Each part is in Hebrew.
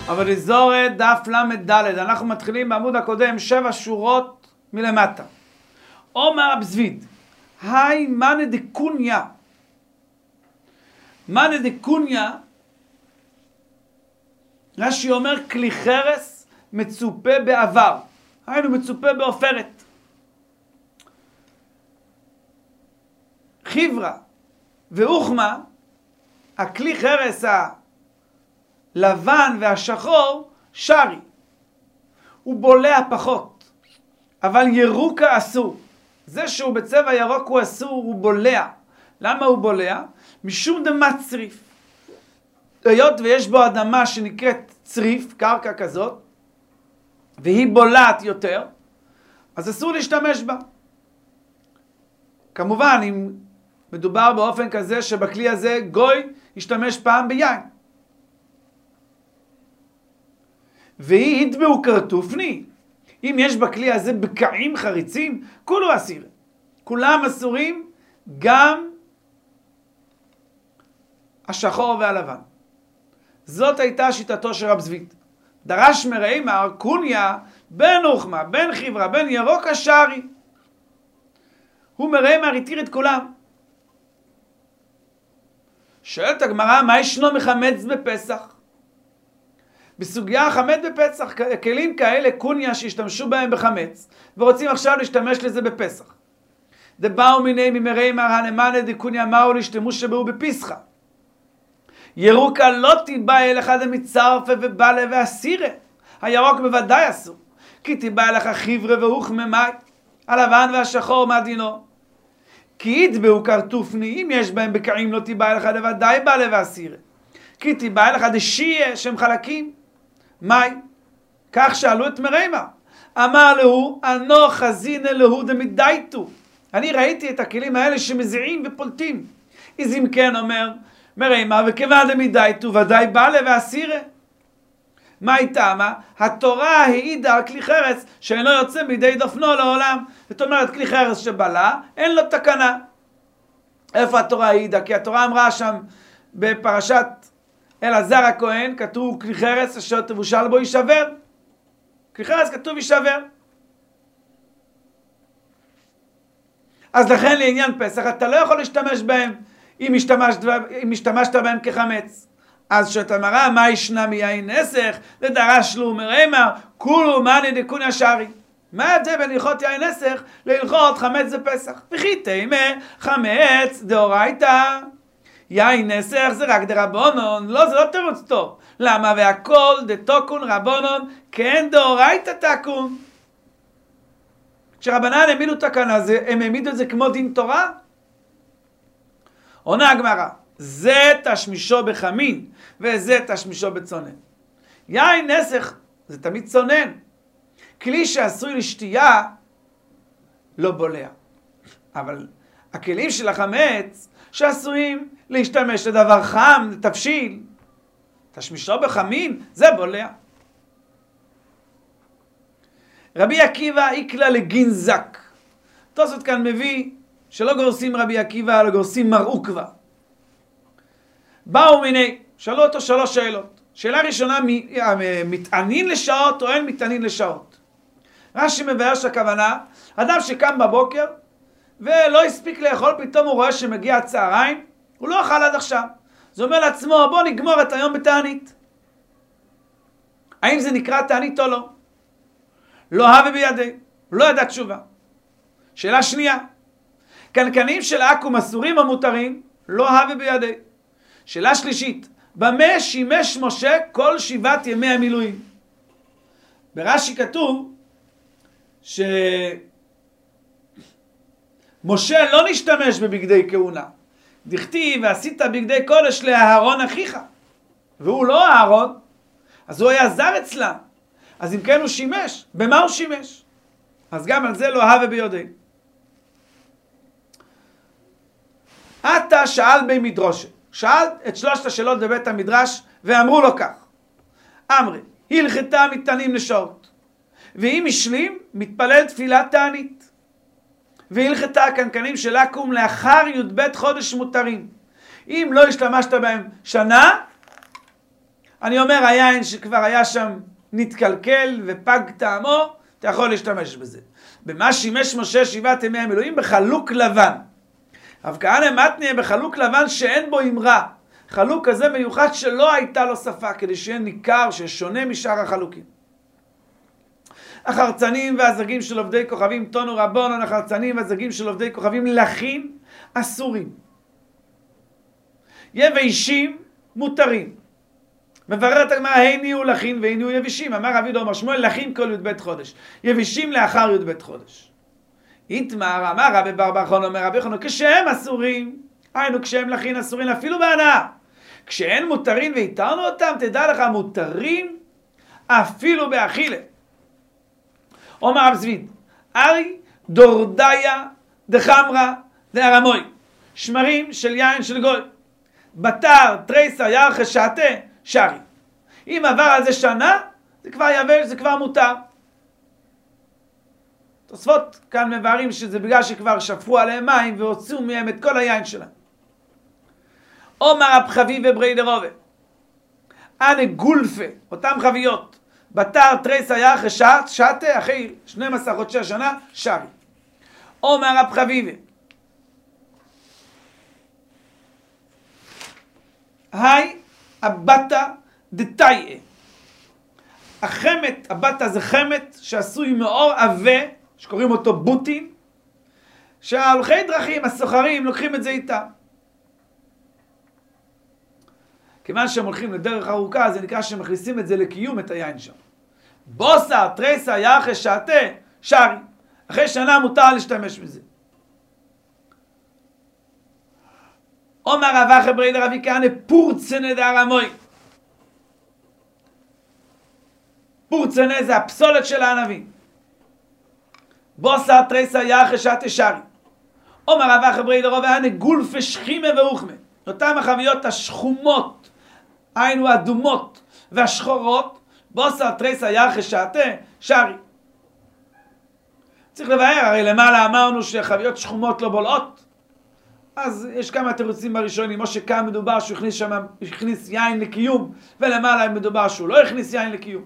אבל לזורת דף למד ד', אנחנו מתחילים בעמוד הקודם 7 שורות מלמטה. אומר הבזוויד, היי מנה דקוניה. מנה דקוניה, רש"י אומר כלי חרס מצופה בעבר, היינו מצופה בעופרת. חיברה ואוחמה, הכלי חרס הלבן והשחור, שרי. הוא בולע פחות, אבל ירוקה אסור. זה שהוא בצבע ירוק הוא אסור, הוא בולע. למה הוא בולע? משום דמה צריף. היות ויש בו אדמה שנקראת צריף, קרקע כזאת, והיא בולעת יותר, אז אסור להשתמש בה. כמובן, אם מדובר באופן כזה שבכלי הזה גוי ישתמש פעם ביין. והיא יטבעו קרטופני. אם יש בכלי הזה בקעים חריצים, כולו אסיר. כולם אסורים, גם השחור והלבן. זאת הייתה שיטתו של רב זוויד. דרש מריימר קוניה בין אוחמה, בין חיברה, בין ירוק השרי. הוא מריימר התיר את כולם. שואלת הגמרא, מה ישנו מחמץ בפסח? בסוגיה חמץ בפסח, כלים כאלה קוניה שהשתמשו בהם בחמץ, ורוצים עכשיו להשתמש לזה בפסח. דבאו מיני ממריימר הנמנה דקוניה מהו להשתמוש שבאו בפסחה. ירוקה לא תיבא אל אחד המצרפה ובאלה והסירה. הירוק בוודאי אסור. כי תיבא אליך חיברה ואוחמה, הלבן והשחור מה דינו? כי יטבעו קרטופני, אם יש בהם בקעים לא תיבא אליך לוודאי באלה והסירה. כי תיבא אליך דשיה שהם חלקים. מאי? כך שאלו את מריימר. אמר לו, אנו חזין אלוהו דמדייתו. אני ראיתי את הכלים האלה שמזיעים ופולטים. אז אם כן אומר מריימר, וכיוון דמדייתו ודאי באלה והסירה. מה איתמה? התורה העידה על כלי חרס שאינו יוצא מידי דופנו לעולם. זאת אומרת, כלי חרס שבלה, אין לו תקנה. איפה התורה העידה? כי התורה אמרה שם בפרשת אלעזר הכהן, כתוב כלי חרס אשר תבושל בו יישבר. כלי חרס כתוב יישבר. אז לכן לעניין פסח אתה לא יכול להשתמש בהם אם השתמשת בהם כחמץ. אז שאתה מראה מה ישנה מיין נסך, לדרש לו מריימר, כולו מנה דקוניה שרי. מה ההבדל בין הלכות יין נסך להלכות חמץ בפסח? וכי תימא חמץ דאורייתא. יין נסך זה רק דרבנון, לא, זה לא תירוץ טוב. למה? והכל דתוקון רבנון, כן דאורייתא תקון. כשרבנן העמידו תקנה, הם העמידו את זה כמו דין תורה? עונה הגמרא, זה תשמישו בחמין, וזה תשמישו בצונן. יין נסך זה תמיד צונן. כלי שעשוי לשתייה לא בולע. אבל הכלים של החמץ שעשויים להשתמש לדבר חם, לתבשיל, תשמישו בחמין, זה בולע. רבי עקיבא איקלה לגינזק. תוספות כאן מביא שלא גורסים רבי עקיבא, אלא גורסים מר עוקבא. באו מיני, שאלו אותו 3 שאלות. שאלה ראשונה, מתענין לשעות או אין מתענין לשעות? רש"י מבאר שהכוונה, אדם שקם בבוקר ולא הספיק לאכול, פתאום הוא רואה שמגיע הצהריים, הוא לא אכל עד עכשיו. זה אומר לעצמו, בוא נגמור את היום בתענית. האם זה נקרא תענית או לא? לא הווה בידי, לא ידע תשובה. שאלה שנייה, קנקנים של עכו"ם אסורים או מותרים? לא הווה בידי. שאלה שלישית, במה שימש משה כל 7 ימי המילואים? ברש"י כתוב שמשה לא נשתמש בבגדי כהונה. דכתיב ועשית בגדי קודש לאהרון אחיך, והוא לא אהרון, אז הוא היה זר אצלם. אז אם כן הוא שימש, במה הוא שימש? אז גם על זה לא הווה בידי. אתה שאל בי מדרושה, שאל את 3 השאלות בבית המדרש ואמרו לו כך. אמרי, הלכתה מתענים לשעות, ואם השלים מתפלל תפילת תענית. והלכתה הקנקנים של עכו"ם לאחר י"ב חודש מותרים. אם לא השתמשת בהם שנה, אני אומר, היין שכבר היה שם נתקלקל ופג טעמו, אתה יכול להשתמש בזה. במה שימש משה 7 ימי המילואים? בחלוק לבן. רב כהנא מתניה בחלוק לבן שאין בו אמרה. חלוק כזה מיוחד שלא הייתה לו שפה, כדי שיהיה ניכר, ששונה משאר החלוקים. החרצנים והזגים של עובדי כוכבים, תונו רבונון, החרצנים והזגים של עובדי כוכבים, לחים אסורים. יבשים מותרים. מבררת הגמרא, הני הוא לחין והני הוא יבשים. אמר רבי דומר שמואל, לחין כל י"ב חודש, יבשים לאחר י"ב חודש. איתמר, אמר רבי בר בר חון, אומר רבי חון, כשהם אסורים, היינו כשהם לחין אסורים אפילו בהנאה. כשאין מותרים והתרנו אותם, תדע לך, מותרים אפילו באכילה. אומר רב זביד, ארי דורדיה דחמרה דארמוי, שמרים של יין של גוי, בתר תריסה ירחה שעתה שרי. אם עבר על זה שנה, זה כבר יבש, זה כבר מותר. תוספות כאן מבארים שזה בגלל שכבר שפכו עליהם מים והוציאו מהם את כל היין שלהם. אומר רב חביב וברי דרובה, אנה גולפה, אותם חביות, בתר תריסה ירחה שעתה, אחרי 12 חודשי השנה, שרי. אומר רב חביב, היי הבטה דתאיה. החמת, הבטה זה חמת שעשוי מאור עבה, שקוראים אותו בוטין, שההולכי דרכים, הסוחרים, לוקחים את זה איתם. כיוון שהם הולכים לדרך ארוכה, זה נקרא שהם מכניסים את זה לקיום, את היין שם. בוסר, תריסה, ירחה, שעתה, שרי. אחרי שנה מותר להשתמש בזה. אומר רב אחי ברי דרבי כהנא, פורצנה דארמוי. פורצנה זה הפסולת של הענבים. בוסר, תריסה, ירחה, שעתה, שרי. אומר רב אחי ברי דרובה, הנה גולפה שכימה ורוחמה. אותם החביות השחומות, היינו האדומות והשחורות, בוסר, תריסה, ירחה, שעתה, שרי. צריך לבאר, הרי למעלה אמרנו שחביות שחומות לא בולעות. אז יש כמה תירוצים בראשונים, או שכאן מדובר שהוא הכניס יין לקיום, ולמעלה מדובר שהוא לא הכניס יין לקיום.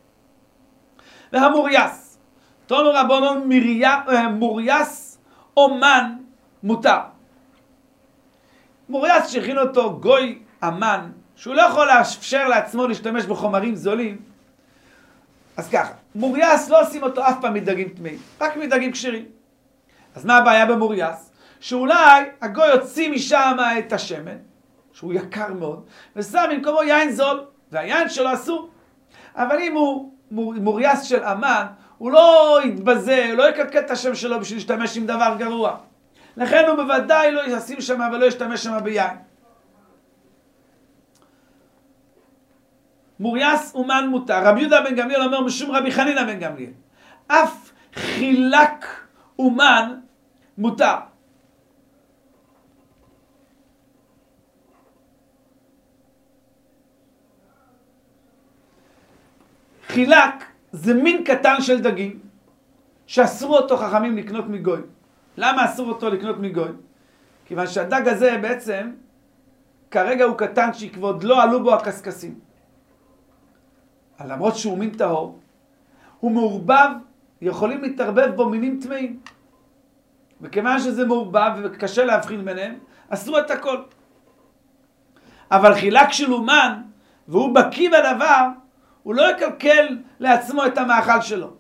והמורייס, תונו רבונון, מורייס אומן מותר. מורייס שהכין אותו גוי אמן, שהוא לא יכול לאפשר לעצמו להשתמש בחומרים זולים, אז ככה, מורייס לא עושים אותו אף פעם מדגים טמאים, רק מדגים כשרים. אז מה הבעיה במורייס? שאולי הגוי יוציא משם את השמן, שהוא יקר מאוד, ושם במקומו יין זול, והיין שלו אסור. אבל אם הוא מורייס של אמן, הוא לא יתבזה, הוא לא יקלקל את השם שלו בשביל להשתמש עם דבר גרוע. לכן הוא בוודאי לא ישים שם ולא ישתמש שם ביין. מורייס אומן מותר. רבי יהודה בן גמליאל אומר משום רבי חנינא בן גמליאל, אף חילק אומן מותר. חילק זה מין קטן של דגים שאסרו אותו חכמים לקנות מגוי. למה אסור אותו לקנות מגוי? כיוון שהדג הזה בעצם כרגע הוא קטנצ'יק ועוד לא עלו בו הקסקסים. למרות שהוא מין טהור, הוא מעורבב, יכולים להתערבב בו מינים טמאים. וכיוון שזה מעורבב וקשה להבחין ביניהם, אסרו את הכל. אבל חילק של אומן, והוא בקיא בדבר, הוא לא יקלקל לעצמו את המאכל שלו.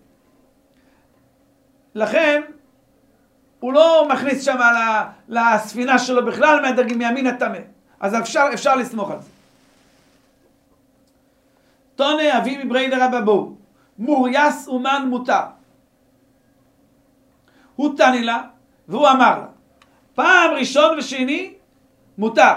לכן, הוא לא מכניס שם לספינה שלו בכלל מהדגים מימין הטמא. אז אפשר לסמוך על זה. תונה אבי מברי דרבא בואו, מורייס אומן מותר. הוא תני לה, והוא אמר לה, פעם ראשון ושני מותר,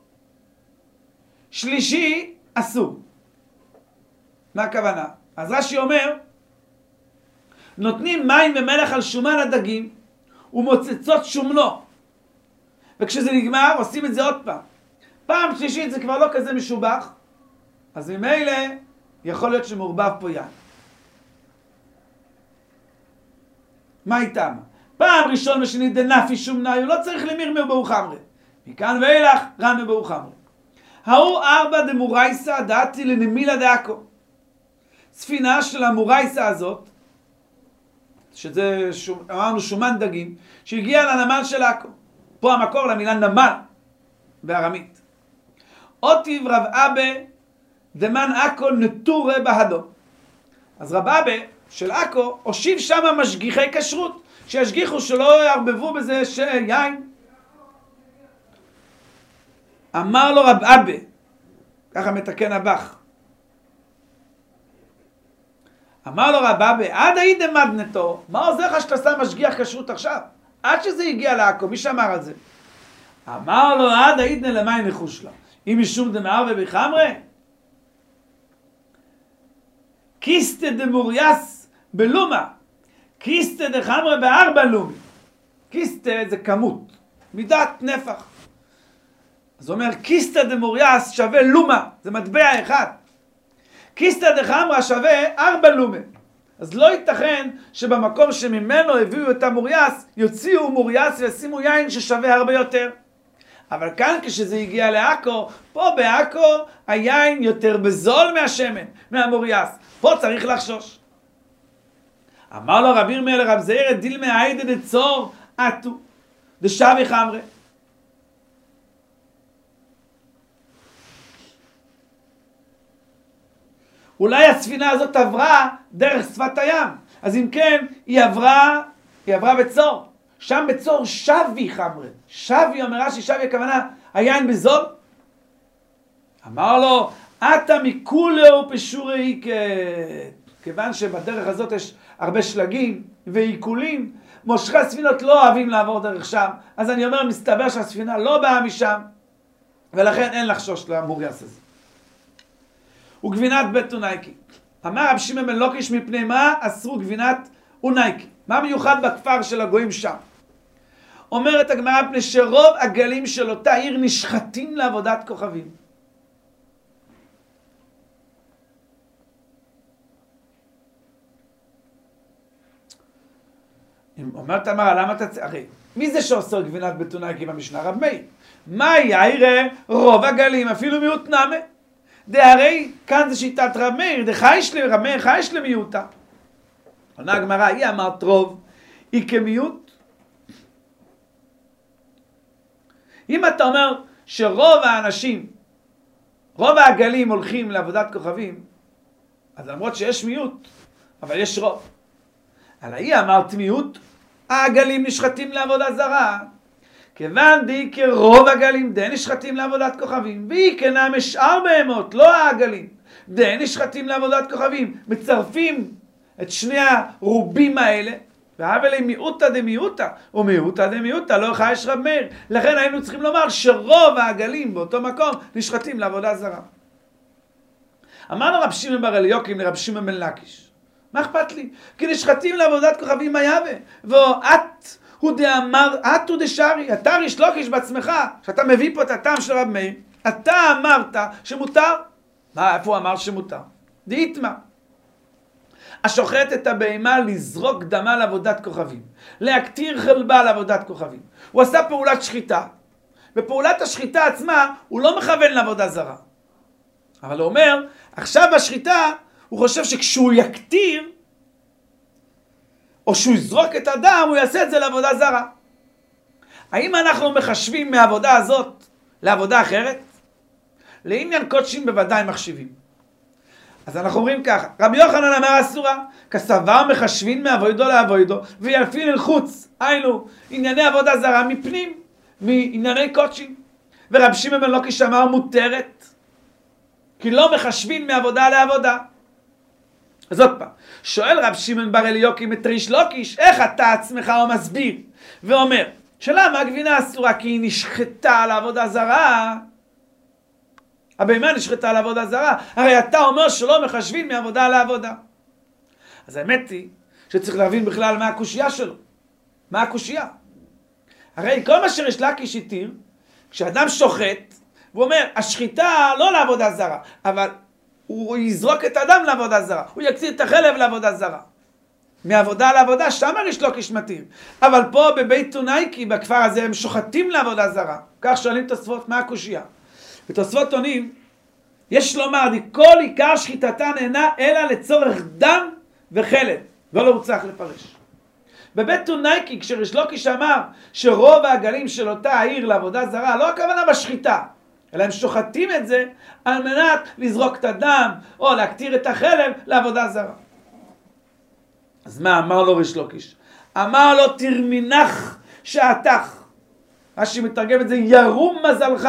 שלישי אסור. מה הכוונה? אז רש"י אומר, נותנים מים ומלח על שומן הדגים ומוצצות שומנו, וכשזה נגמר עושים את זה עוד פעם. פעם שלישית זה כבר לא כזה משובח, אז ממילא יכול להיות שמעורבב פה יין. מה איתם? פעם ראשון ושני דנפי שומנאי, הוא לא צריך למיר מבואו חמרי. מכאן ואילך רן מבואו חמרי. ההוא ארבע דמורייסה דעתי לנמילה דאקו. ספינה של המורייסה הזאת, שזה אמרנו שומן דגים, שהגיעה לנמל של עכו. פה המקור למילה נמל בארמית. אותיב רב אבא דמן עכו נטורה בהדו. אז רב אבא של עכו הושיב שם משגיחי כשרות, שישגיחו שלא יערבבו בזה יין. אמר לו רב אבא, ככה מתקן הבח, אמר לו רב אבא, עד היית מדנתו, מה עוזר לך שאתה שם משגיח כשרות עכשיו? עד שזה הגיע לעכו, מי שאמר על זה? אמר לו, עד היית למי נחוש לה. אם משום דמאר ובחמרה? קיסטה דמורייס בלומה, קיסטה דחמרה בארבע לומי. קיסטה זה כמות, מידת נפח. אז הוא אומר, קיסטה דמורייס שווה לומה, זה מטבע אחד. קיסטה דחמרה שווה 4 לומה. אז לא ייתכן שבמקום שממנו הביאו את המורייס, יוציאו מורייס וישימו יין ששווה הרבה יותר. אבל כאן כשזה הגיע לעכו, פה בעכו היין יותר בזול מהשמן, מהמורייס. פה צריך לחשוש. אמר לו רב ירמיה לרב זעירא דילמא היידה דצור אטו דשבי חמרה. אולי הספינה הזאת עברה דרך שפת הים. אז אם כן, היא עברה בצור. שם בצור שבי חמרה. שבי, אומר רש"י, שבי הכוונה, היין בזול. אמר לו, אתה מכולהו פשורי עיקת. כיוון שבדרך הזאת יש הרבה שלגים ועיקולים, מושכי הספינות לא אוהבים לעבור דרך שם. אז אני אומר, מסתבר שהספינה לא באה משם, ולכן אין לחשוש למורייס הזה. וגבינת בית אונייקי. אמר רב שמעון בן לוקיש, מפני מה אסרו גבינת אונייקי? מה מיוחד בכפר של הגויים שם? אומרת הגמרא, מפני שרוב הגלים של אותה עיר נשחטים לעבודת כוכבים. אומרת אמרה, למה אתה... הרי, מי זה שאוסר גבינת בית אונייקי במשנה? רב מאיר. מה יראה רוב הגלים, אפילו מיעוט נמה? הרי כאן זה שיטת רב מאיר, רב מאיר חייש למיעוטה. עונה הגמרא, היא אמרת רוב, היא כמיעוט. אם אתה אומר שרוב האנשים, רוב העגלים הולכים לעבודת כוכבים, אז למרות שיש מיעוט, אבל יש רוב. על היא אמרת מיעוט, העגלים נשחטים לעבודה זרה. כיוון די כרוב הגלים די נשחטים לעבודת כוכבים, והיא כנה משאר בהמות, לא העגלים, די נשחטים לעבודת כוכבים. מצרפים את שני הרובים האלה, והאבלי מיעוטה דמיעוטה, ומיעוטה דמיעוטה, לא חייש רב מאיר. לכן היינו צריכים לומר שרוב העגלים באותו מקום נשחטים לעבודה זרה. אמרנו רב שמעון בר אליוקים לרב שמעון בן לקיש, מה אכפת לי? כי נשחטים לעבודת כוכבים מה יהווה? ואת הוא דאמר, את הוא דשארי, אתה ריש לוקיש בעצמך, שאתה מביא פה את הטעם של רב מאיר, אתה אמרת שמותר. מה, איפה הוא אמר שמותר? דאיתמר. השוחט את הבהמה לזרוק דמה לעבודת כוכבים, להקטיר חלבה לעבודת כוכבים. הוא עשה פעולת שחיטה, בפעולת השחיטה עצמה הוא לא מכוון לעבודה זרה. אבל הוא אומר, עכשיו בשחיטה הוא חושב שכשהוא יקטיר, או שהוא יזרוק את הדם, הוא יעשה את זה לעבודה זרה. האם אנחנו מחשבים מהעבודה הזאת לעבודה אחרת? לעניין קודשים בוודאי מחשיבים. אז אנחנו אומרים ככה, רבי יוחנן אמר אסורה, כסבר מחשבים מאבוידו לאבוידו, ויפין אל חוץ, היינו, ענייני עבודה זרה מפנים, מענייני קודשים. ורב שמעון בן לוקיש אמר מותרת, כי לא מחשבים מעבודה לעבודה. אז עוד פעם, שואל רב שמעון בר אליוקים את ריש לוקיש, איך אתה עצמך הוא מסביר, ואומר, שלמה הגבינה אסורה? כי היא נשחטה לעבודה זרה. הבהמה נשחטה לעבודה זרה, הרי אתה אומר שלא מחשבים מעבודה לעבודה. אז האמת היא שצריך להבין בכלל מה הקושייה שלו. מה הקושייה? הרי כל מה שריש לוקיש התיר, כשאדם שוחט, הוא אומר, השחיטה לא לעבודה זרה, אבל הוא יזרוק את האדם לעבודה זרה, הוא יקציר את החלב לעבודה זרה. מעבודה לעבודה, שם ריש לוקיש מתיר. אבל פה בבית אונייקי, בכפר הזה, הם שוחטים לעבודה זרה. כך שואלים תוספות, מה הקושייה? בתוספות עונים, יש לומר, כל עיקר שחיטתן אינה אלא לצורך דם וחלב, לא לרוצח לפרש. בבית טונייקי, כשריש לוקיש אמר שרוב העגלים של אותה העיר לעבודה זרה, לא הכוונה בשחיטה, אלא הם שוחטים את זה על מנת לזרוק את הדם או להקטיר את החלב לעבודה זרה. אז מה אמר לו ריש לוקיש? אמר לו, תרמינך שעתך. רש"י מתרגם את זה, ירום מזלך.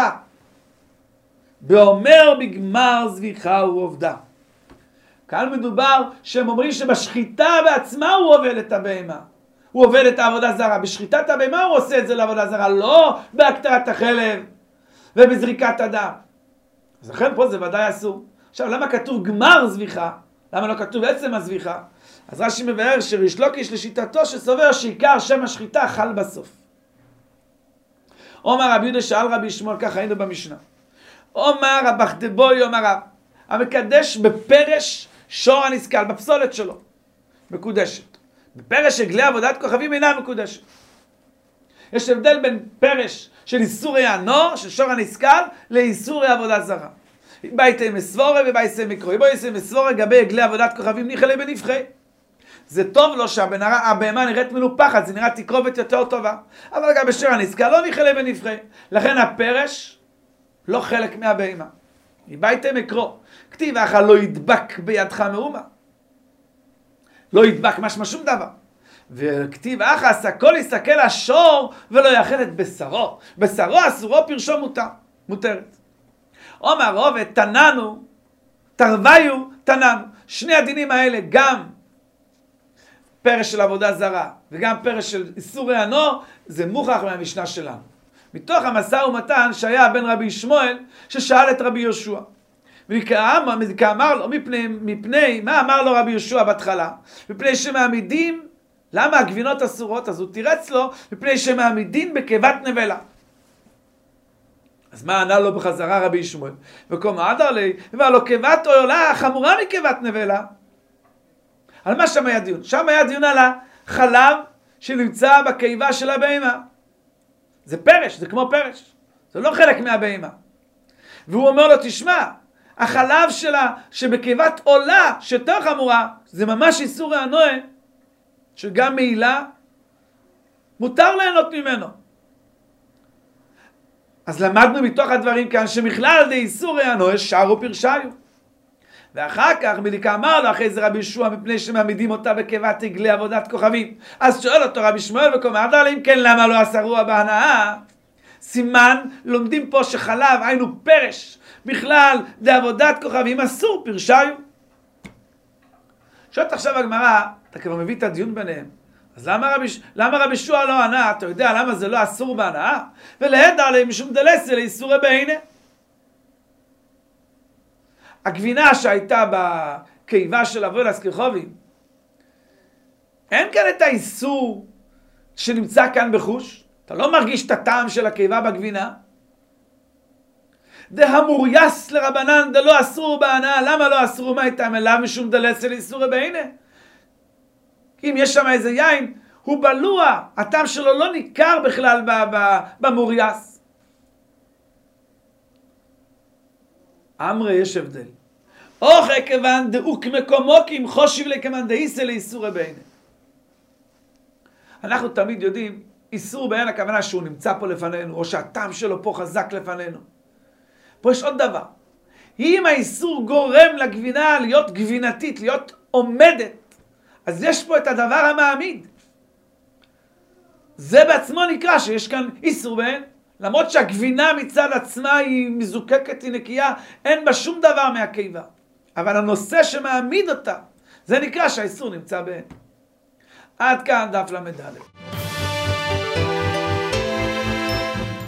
באומר בגמר זביחה הוא עובדה. כאן מדובר שהם אומרים שבשחיטה בעצמה הוא עובד את הבהמה. הוא עובד את העבודה זרה. בשחיטת הבהמה הוא עושה את זה לעבודה זרה, לא בהקטרת החלב ובזריקת הדם. אז לכן פה זה ודאי אסור. עכשיו, למה כתוב גמר זביחה? למה לא כתוב עצם הזביחה? אז רש"י מבאר שריש לוקיש לשיטתו שסובר שעיקר שם השחיטה חל בסוף. אומר רבי יהודה שאל רבי ישמעאל, ככה היינו במשנה. אומר הבחדבוי, אומר רב, המקדש בפרש שור הנסקל, בפסולת שלו, מקודשת. בפרש עגלי עבודת כוכבים אינה מקודשת. יש הבדל בין פרש של איסורי הנור, של שור הנסקל, לאיסורי עבודה זרה. בייתי מסבורה ובייתי מקרוי. בייתי מסבורה גבי עגלי עבודת כוכבים ניחלה בנבחי. זה טוב לו שהבהמה נראית מנופחת, זה נראה תקרובת יותר טובה. אבל גם בשור הנסקל לא ניחלה בנבחי. לכן הפרש לא חלק מהבהמה. מבייתי מקרו. כתיב אחר לא ידבק בידך מאומה. לא ידבק משמע שום דבר. וכתיב אחס הכל יסתכל השור ולא יאכל את בשרו. בשרו אסורו פרשו מותרת. אומר רובד תננו, תרוויו תננו. שני הדינים האלה, גם פרש של עבודה זרה וגם פרש של איסורי הנור, זה מוכח מהמשנה שלנו. מתוך המשא ומתן שהיה בין רבי ישמעאל ששאל את רבי יהושע. וכאמר לו, מפני, מה אמר לו רבי יהושע בהתחלה? מפני שמעמידים, למה הגבינות אסורות? אז הוא תירץ לו, מפני שמעמידים בקיבת נבלה. אז מה ענה לו בחזרה רבי ישמעאל? וקום עדר לי, והלא קיבת עולה חמורה מקיבת נבלה. על מה שם היה דיון? שם היה דיון על החלב שנמצא בקיבה של הבהמה. זה פרש, זה כמו פרש. זה לא חלק מהבהמה. והוא אומר לו, תשמע, החלב שלה שבקיבת עולה שיותר חמורה, זה ממש איסור הנועה, שגם מעילה מותר ליהנות ממנו. אז למדנו מתוך הדברים כאן שמכלל די איסור הנועה שרו פרשיו. ואחר כך בדיקה אמר לו אחרי זה רבי יהושע מפני שמעמידים אותה בקיבת עגלי עבודת כוכבים. אז שואל אותו רבי ישמעאל וקום עדר לי, אם כן למה לא אסרוה בהנאה? סימן לומדים פה שחלב היינו פרש בכלל בעבודת כוכבים אסור פרשיו. שואלת עכשיו הגמרא, אתה כבר מביא את הדיון ביניהם, אז למה רבי יהושע לא ענה? אתה יודע למה זה לא אסור בהנאה? ולהדר להם משום דלסה לאיסורי בהנה. הגבינה שהייתה בקיבה של עבודת כוכבים, אין כאן את האיסור שנמצא כאן בחוש. אתה לא מרגיש את הטעם של הקיבה בגבינה. דהמורייס לרבנן דלא אסור בהנאה. למה לא אסור? מה איתם אליו משום דלסה לאיסורי בהנה? אם יש שם איזה יין, הוא בלוע, הטעם שלו לא ניכר בכלל במורייס. אמרי יש הבדל. אוכל כיוון דאוק מקומוקים חושיב לכיוון דאיסה לאיסורי בהנה. אנחנו תמיד יודעים, איסור בהנה הכוונה שהוא נמצא פה לפנינו, או שהטעם שלו פה חזק לפנינו. פה יש עוד דבר. אם האיסור גורם לגבינה להיות גבינתית, להיות עומדת, אז יש פה את הדבר המעמיד. זה בעצמו נקרא שיש כאן איסור בהן. למרות שהגבינה מצד עצמה היא מזוקקת, היא נקייה, אין בה שום דבר מהקיבה. אבל הנושא שמעמיד אותה, זה נקרא שהאיסור נמצא בהן. עד כאן דף למד.